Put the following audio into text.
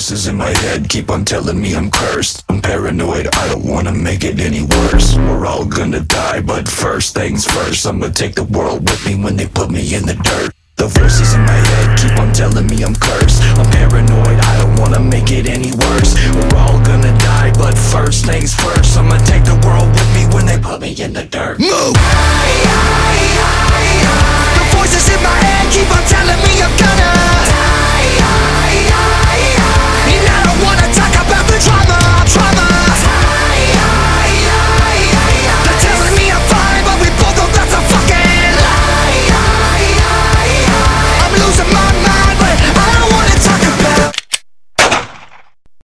voices in my head keep on telling me I'm cursed. I'm paranoid, I don't wanna make it any worse. We're all gonna die, but first things first, I'ma take the world with me when they put me in the dirt. The voices in my head keep on telling me I'm cursed. I'm paranoid, I don't wanna make it any worse. We're all gonna die, but first things first, I'ma take the world with me when they put me in the dirt. Move!